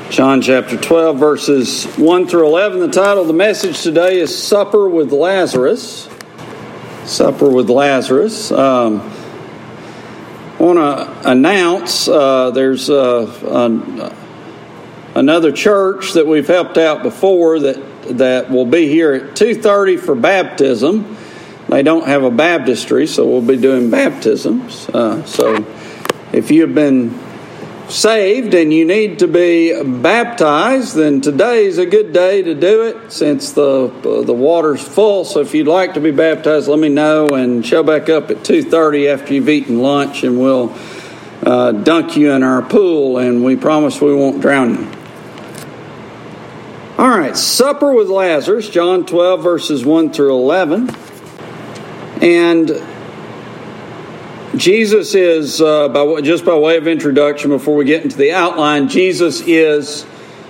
John chapter 12, verses 1 through 11. The title of the message today is Supper with Lazarus. Supper with Lazarus. I want to announce there's another church that we've helped out before that will be here at 2:30 for baptism. They don't have a baptistry, so we'll be doing baptisms. So if you've been saved and you need to be baptized, then today's a good day to do it since the water's full. So if you'd like to be baptized, let me know and show back up at 2:30 after you've eaten lunch, and we'll dunk you in our pool, and we promise we won't drown you. All right, Supper with Lazarus, John 12, verses 1 through 11. And Jesus is, just by way of introduction, before we get into the outline, Jesus is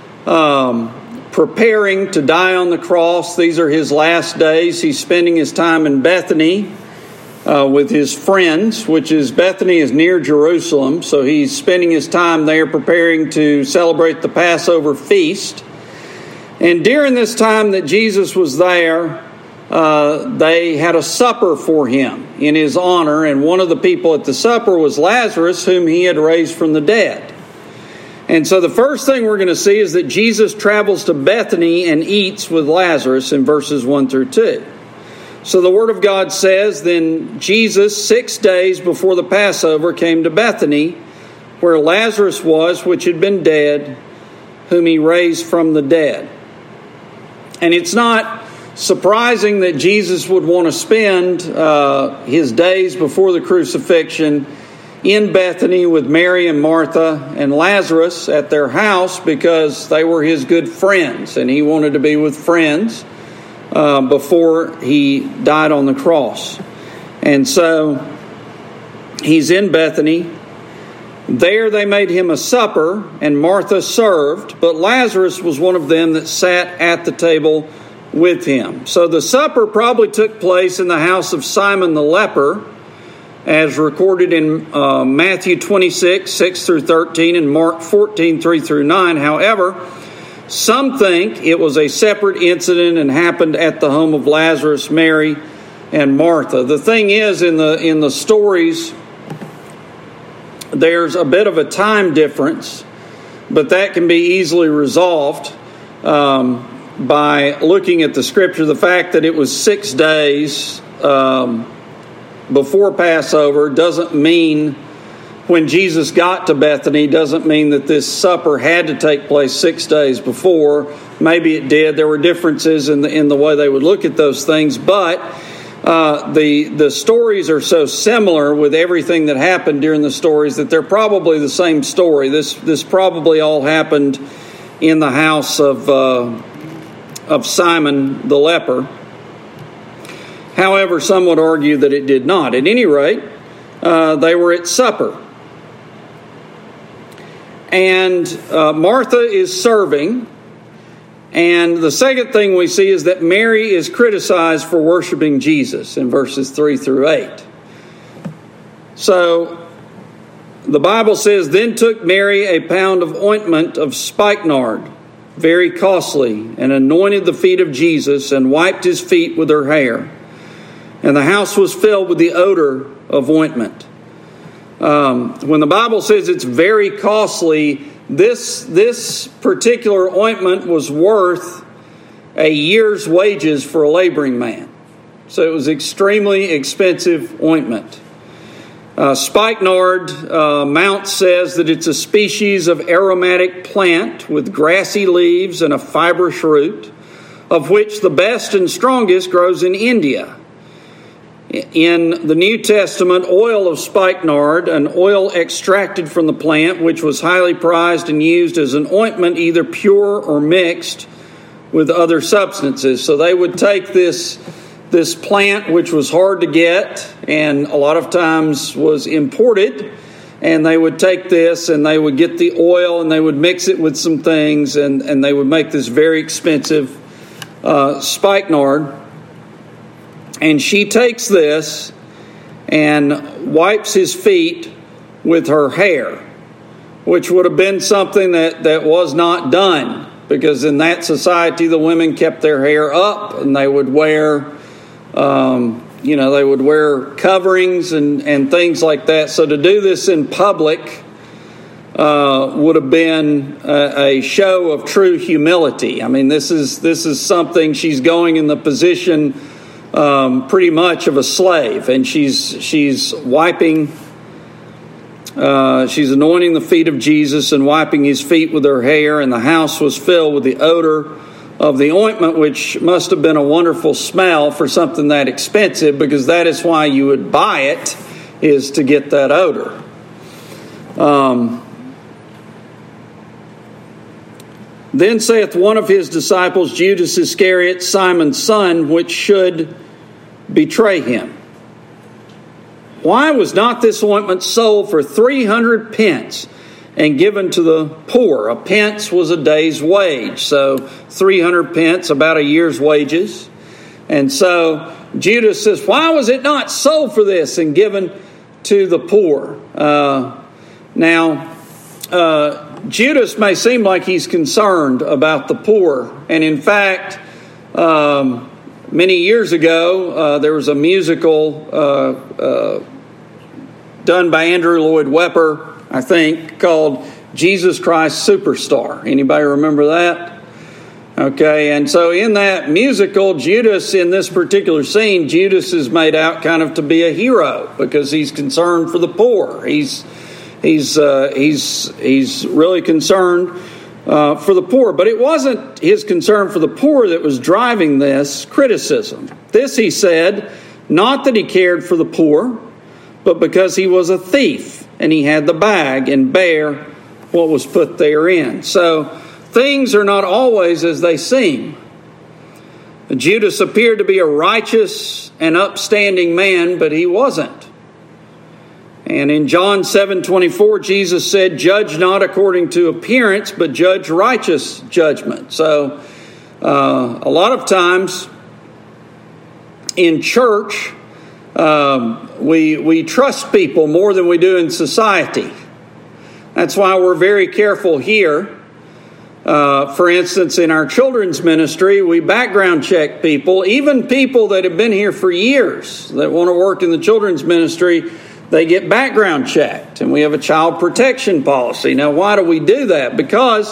preparing to die on the cross. These are his last days. He's spending his time in Bethany with his friends, which is Bethany is near Jerusalem. So he's spending his time there preparing to celebrate the Passover feast. And during this time that Jesus was there, they had a supper for him in his honor, and one of the people at the supper was Lazarus, whom he had raised from the dead. And so the first thing we're going to see is that Jesus travels to Bethany and eats with Lazarus in verses 1 through 2. So the Word of God says, "Then Jesus, 6 days before the Passover, came to Bethany, where Lazarus was, which had been dead, whom he raised from the dead." And it's not surprising that Jesus would want to spend his days before the crucifixion in Bethany with Mary and Martha and Lazarus at their house, because they were his good friends, and he wanted to be with friends before he died on the cross. And so he's in Bethany. There they made him a supper, and Martha served, but Lazarus was one of them that sat at the table with him. So the supper probably took place in the house of Simon the leper, as recorded in Matthew 26, 6 through 13, and Mark 14, 3 through 9. However, some think it was a separate incident and happened at the home of Lazarus, Mary, and Martha. The thing is, in the stories, there's a bit of a time difference, but that can be easily resolved by looking at the scripture. The fact that it was 6 days before Passover doesn't mean, when Jesus got to Bethany, doesn't mean that this supper had to take place 6 days before. Maybe it did. There were differences in the way they would look at those things, but the stories are so similar with everything that happened during the stories that they're probably the same story. This probably all happened in the house of Simon the leper. However, some would argue that it did not. At any rate, they were at supper. And Martha is serving. And the second thing we see is that Mary is criticized for worshiping Jesus in verses 3 through 8. So the Bible says, "Then took Mary a pound of ointment of spikenard, very costly, and anointed the feet of Jesus, and wiped his feet with her hair. And the house was filled with the odor of ointment." When the Bible says it's very costly, this particular ointment was worth a year's wages for a laboring man. So it was extremely expensive ointment. Spikenard, Mount says that it's a species of aromatic plant with grassy leaves and a fibrous root, of which the best and strongest grows in India. In the New Testament, oil of spikenard, an oil extracted from the plant, which was highly prized and used as an ointment, either pure or mixed with other substances. So they would take this plant, which was hard to get and a lot of times was imported, and they would take this and they would get the oil and they would mix it with some things, and they would make this very expensive spikenard. And she takes this and wipes his feet with her hair. which would have been something that was not done, because in that society the women kept their hair up and they would wear they would wear coverings and things like that. So to do this in public would have been a show of true humility. I mean, this is something, she's going in the position pretty much of a slave, and she's wiping, she's anointing the feet of Jesus and wiping his feet with her hair, and the house was filled with the odor of the ointment, which must have been a wonderful smell for something that expensive, because that is why you would buy it, is to get that odor. Then saith one of his disciples, Judas Iscariot, Simon's son, which should betray him, why was not this ointment sold for 300 pence and given to the poor? A pence was a day's wage, so 300 pence, about a year's wages. And so Judas says, why was it not sold for this and given to the poor? Judas may seem like he's concerned about the poor. And in fact, many years ago, there was a musical done by Andrew Lloyd Webber, I think, called Jesus Christ Superstar. Anybody remember that? Okay, and so in that musical, Judas, in this particular scene, Judas is made out kind of to be a hero because he's concerned for the poor. He's really concerned for the poor. But it wasn't his concern for the poor that was driving this criticism. This, he said, not that he cared for the poor, but because he was a thief and he had the bag and bare what was put therein. So things are not always as they seem. Judas appeared to be a righteous and upstanding man, but he wasn't. And in John 7:24, Jesus said, judge not according to appearance, but judge righteous judgment. So a lot of times in church, we trust people more than we do in society. That's why we're very careful here. For instance, in our children's ministry, we background check people, even people that have been here for years that want to work in the children's ministry. They get background checked, and we have a child protection policy. Now, why do we do that? Because,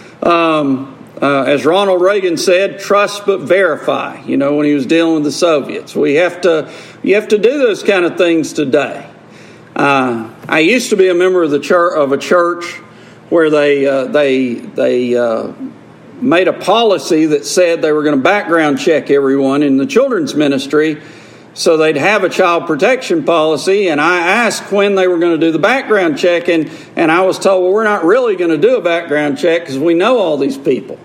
as Ronald Reagan said, trust but verify, when he was dealing with the Soviets. You have to do those kind of things today. I used to be a member of a church where they made a policy that said they were going to background check everyone in the children's ministry. So they'd have a child protection policy, and I asked when they were going to do the background check, and I was told, well, we're not really going to do a background check because we know all these people.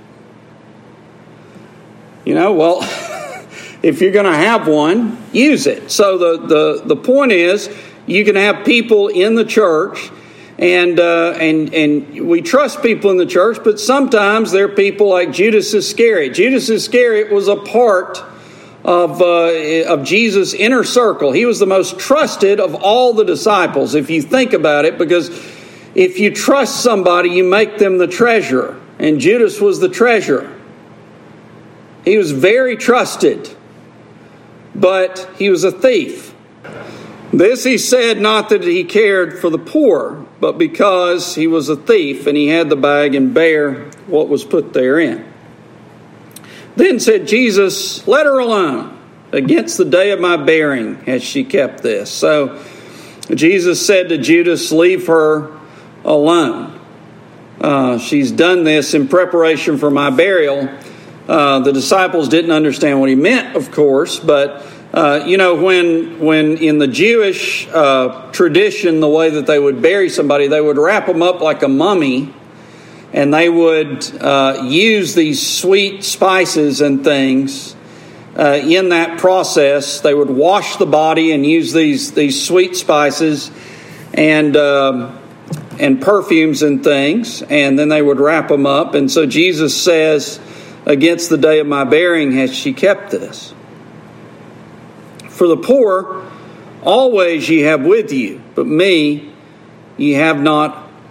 Well, if you're going to have one, use it. So the point is, you can have people in the church, and we trust people in the church, but sometimes they're people like Judas Iscariot. Judas Iscariot was a part of Jesus' inner circle. He was the most trusted of all the disciples, if you think about it, because if you trust somebody, you make them the treasurer. And Judas was the treasurer. He was very trusted, but he was a thief. This he said not that he cared for the poor, but because he was a thief and he had the bag and bare what was put therein. Then said Jesus, let her alone. Against the day of my bearing has she kept this. So Jesus said to Judas, leave her alone. She's done this in preparation for my burial. The disciples didn't understand what he meant, of course, but when in the Jewish tradition, the way that they would bury somebody, they would wrap them up like a mummy. And they would use these sweet spices and things in that process. They would wash the body and use these sweet spices and perfumes and things, and then they would wrap them up. And so Jesus says, against the day of my bearing has she kept this. For the poor always ye have with you, but me ye have not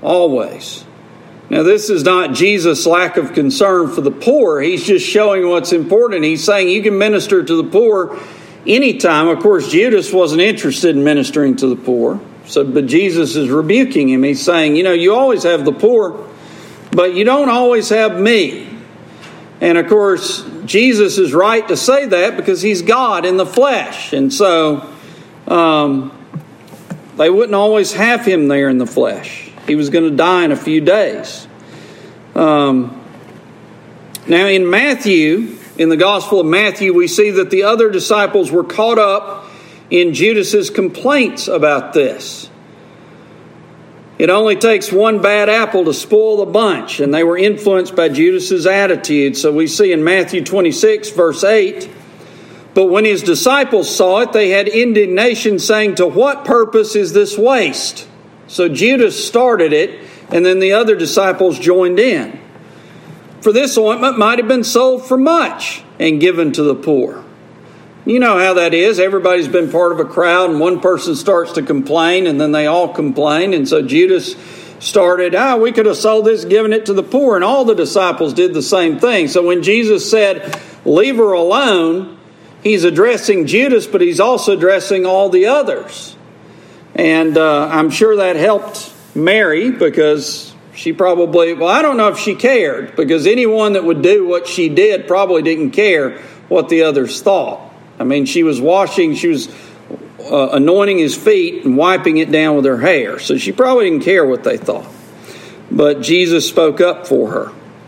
always. Now, this is not Jesus' lack of concern for the poor. He's just showing what's important. He's saying you can minister to the poor anytime. Of course, Judas wasn't interested in ministering to the poor. But Jesus is rebuking him. He's saying, you always have the poor, but you don't always have me. And of course, Jesus is right to say that because he's God in the flesh. And so they wouldn't always have him there in the flesh. He was going to die in a few days. Now in Matthew, in the Gospel of Matthew, we see that the other disciples were caught up in Judas's complaints about this. It only takes one bad apple to spoil the bunch, and they were influenced by Judas's attitude. So we see in Matthew 26, verse 8, "But when his disciples saw it, they had indignation, saying, 'To what purpose is this waste?'" So Judas started it, and then the other disciples joined in. "For this ointment might have been sold for much and given to the poor." You know how that is. Everybody's been part of a crowd, and one person starts to complain, and then they all complain. And so Judas started, we could have sold this, given it to the poor. And all the disciples did the same thing. So when Jesus said, "Leave her alone," he's addressing Judas, but he's also addressing all the others. And I'm sure that helped Mary, because she probably, I don't know if she cared, because anyone that would do what she did probably didn't care what the others thought. I mean, she was anointing his feet and wiping it down with her hair. So she probably didn't care what they thought. But Jesus spoke up for her.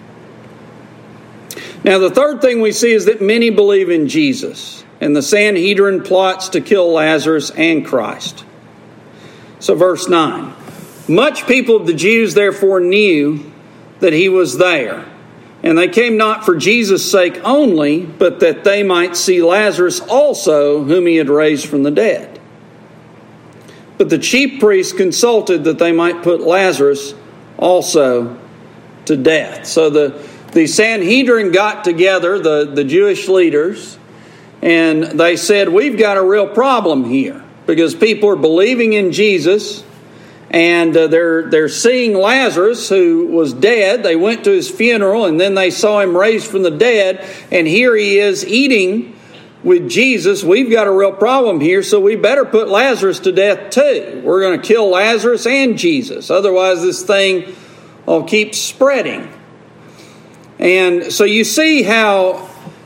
Now, the third thing we see is that many believe in Jesus, and the Sanhedrin plots to kill Lazarus and Christ. So verse 9, "Much people of the Jews therefore knew that he was there. And they came not for Jesus' sake only, but that they might see Lazarus also, whom he had raised from the dead. But the chief priests consulted that they might put Lazarus also to death." So the Sanhedrin got together, the Jewish leaders, and they said, "We've got a real problem here, because people are believing in Jesus, and they're seeing Lazarus, who was dead. They went to his funeral, and then they saw him raised from the dead. And here he is eating with Jesus. We've got a real problem here, so we better put Lazarus to death too. We're going to kill Lazarus and Jesus. Otherwise, this thing will keep spreading." And so you see how,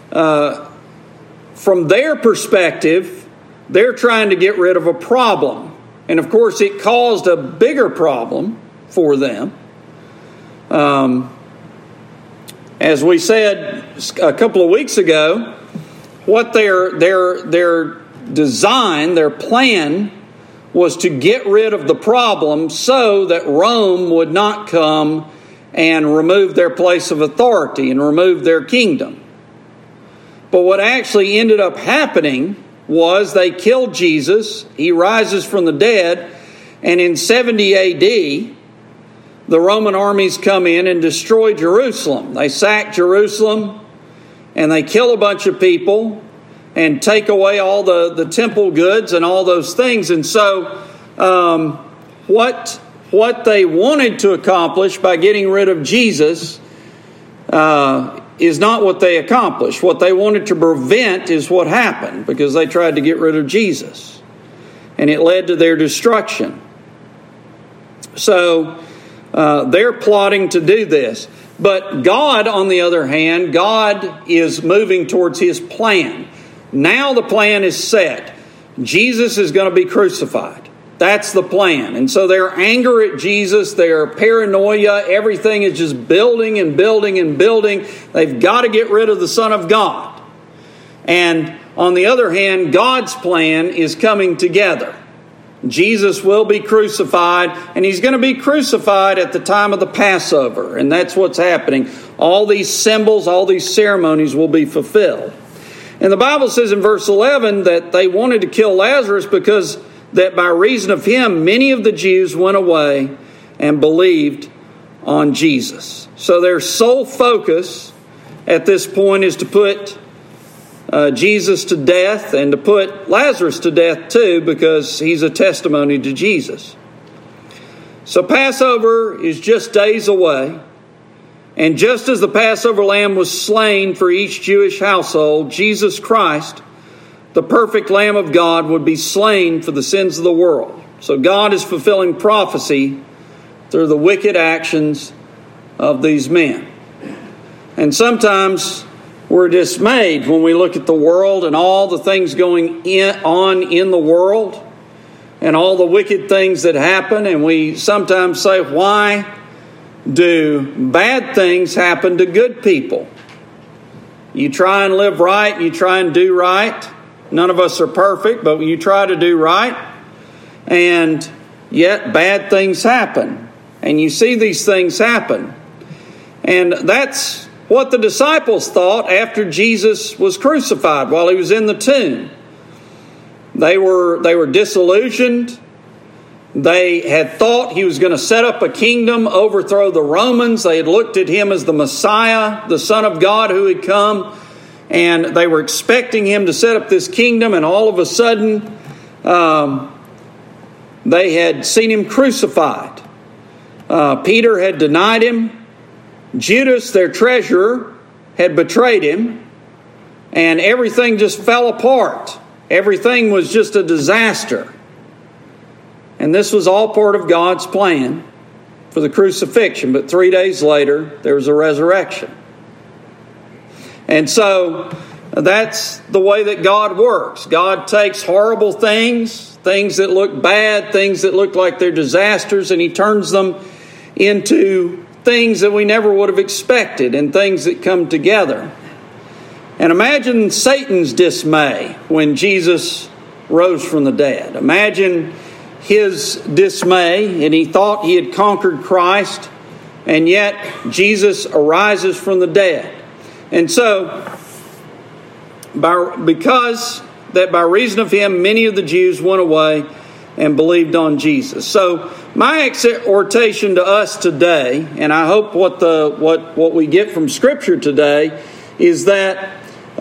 from their perspective, they're trying to get rid of a problem. And of course, it caused a bigger problem for them. As we said a couple of weeks ago, what their design, their plan, was to get rid of the problem so that Rome would not come and remove their place of authority and remove their kingdom. But what actually ended up happening was they killed Jesus, he rises from the dead, and in 70 AD, the Roman armies come in and destroy Jerusalem. They sack Jerusalem, and they kill a bunch of people, and take away all the temple goods and all those things. And so what they wanted to accomplish by getting rid of Jesus is not what they accomplished. What they wanted to prevent is what happened, because they tried to get rid of Jesus. And it led to their destruction. So they're plotting to do this. But God, on the other hand, God is moving towards his plan. Now the plan is set. Jesus is going to be crucified. That's the plan. And so their anger at Jesus, their paranoia, everything is just building and building and building. They've got to get rid of the Son of God. And on the other hand, God's plan is coming together. Jesus will be crucified, and he's going to be crucified at the time of the Passover. And that's what's happening. All these symbols, all these ceremonies will be fulfilled. And the Bible says in verse 11 that they wanted to kill Lazarus because that by reason of him, many of the Jews went away and believed on Jesus. So their sole focus at this point is to put Jesus to death, and to put Lazarus to death too, because he's a testimony to Jesus. So Passover is just days away. And just as the Passover lamb was slain for each Jewish household, Jesus Christ, the perfect Lamb of God, would be slain for the sins of the world. So God is fulfilling prophecy through the wicked actions of these men. And sometimes we're dismayed when we look at the world and all the things going on in the world and all the wicked things that happen. And we sometimes say, why do bad things happen to good people? You try and live right, you try and do right. None of us are perfect, but you try to do right, and yet bad things happen. And you see these things happen. And that's what the disciples thought after Jesus was crucified while he was in the tomb. They were disillusioned. They had thought he was going to set up a kingdom, overthrow the Romans. They had looked at him as the Messiah, the Son of God who had come. And they were expecting him to set up this kingdom. And all of a sudden, they had seen him crucified. Peter had denied him. Judas, their treasurer, had betrayed him. And everything just fell apart. Everything was just a disaster. And this was all part of God's plan for the crucifixion. But 3 days later, there was a resurrection. And so that's the way that God works. God takes horrible things, things that look bad, things that look like they're disasters, and he turns them into things that we never would have expected and things that come together. And imagine Satan's dismay when Jesus rose from the dead. Imagine his dismay, and he thought he had conquered Christ, and yet Jesus arises from the dead. And so, because that by reason of him, many of the Jews went away and believed on Jesus. So, my exhortation to us today, and I hope what we get from Scripture today, is that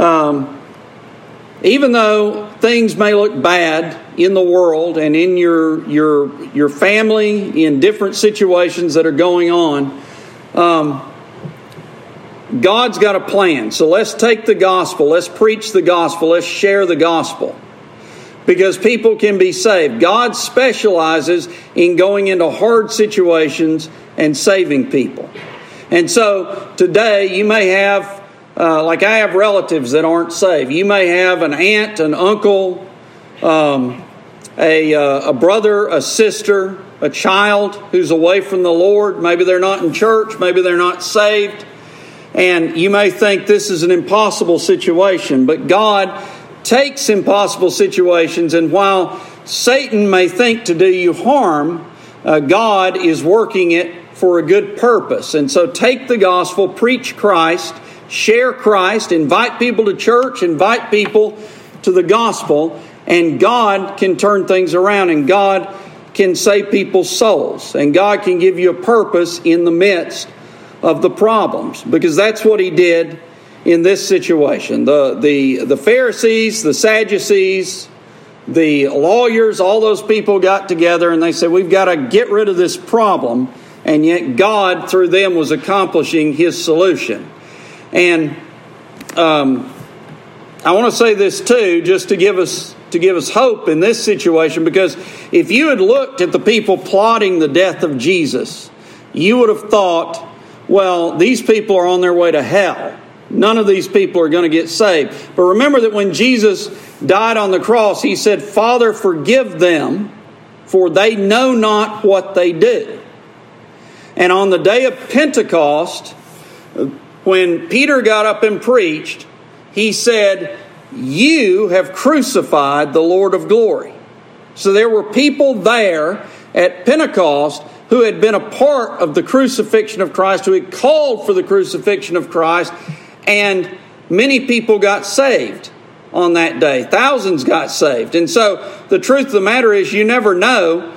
even though things may look bad in the world and in your family, in different situations that are going on, God's got a plan. So let's take the gospel, let's preach the gospel, let's share the gospel. Because people can be saved. God specializes in going into hard situations and saving people. And so today you may have, like I have relatives that aren't saved. You may have an aunt, an uncle, a brother, a sister, a child who's away from the Lord. Maybe they're not in church. Maybe they're not saved. And you may think this is an impossible situation. But God takes impossible situations, and while Satan may think to do you harm, God is working it for a good purpose. And so take the gospel, preach Christ, share Christ, invite people to church, invite people to the gospel, and God can turn things around, and God can save people's souls, and God can give you a purpose in the midst of the problems, because that's what he did in this situation. The Pharisees, the Sadducees, the lawyers, all those people got together and they said, we've got to get rid of this problem. And yet God, through them, was accomplishing his solution. And I want to say this too, just to give us hope in this situation, because if you had looked at the people plotting the death of Jesus, you would have thought, well, these people are on their way to hell. None of these people are going to get saved. But remember that when Jesus died on the cross, he said, Father, forgive them, for they know not what they do. And on the day of Pentecost, when Peter got up and preached, he said, you have crucified the Lord of glory. So there were people there at Pentecost who had been a part of the crucifixion of Christ, who had called for the crucifixion of Christ, and many people got saved on that day. Thousands got saved. And so the truth of the matter is, you never know.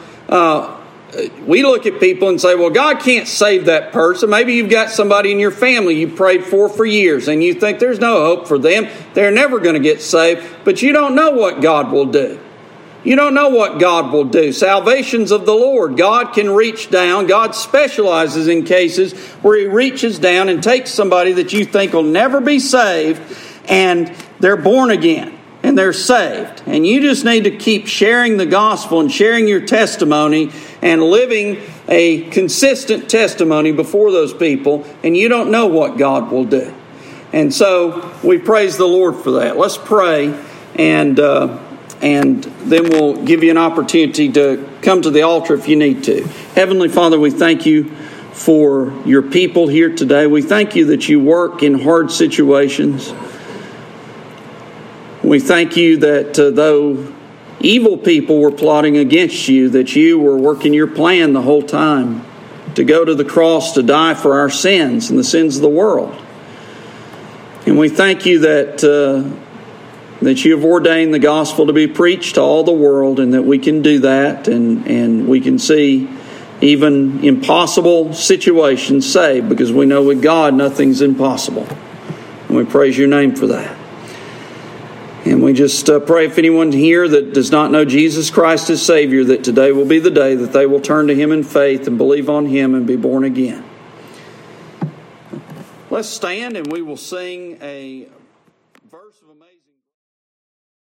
We look at people and say, well, God can't save that person. Maybe you've got somebody in your family you prayed for years, and you think there's no hope for them. They're never going to get saved. But you don't know what God will do. You don't know what God will do. Salvation's of the Lord. God can reach down. God specializes in cases where He reaches down and takes somebody that you think will never be saved, and they're born again and they're saved. And you just need to keep sharing the gospel and sharing your testimony and living a consistent testimony before those people, and you don't know what God will do. And so we praise the Lord for that. Let's pray, and then we'll give you an opportunity to come to the altar if you need to. Heavenly Father, we thank you for your people here today. We thank you that you work in hard situations. We thank you that though evil people were plotting against you, that you were working your plan the whole time to go to the cross to die for our sins and the sins of the world. And we thank you that you have ordained the gospel to be preached to all the world, and that we can do that, and we can see even impossible situations saved, because we know with God nothing's impossible. And we praise your name for that. And we just pray if anyone here that does not know Jesus Christ as Savior, that today will be the day that they will turn to Him in faith and believe on Him and be born again. Let's stand and we will sing a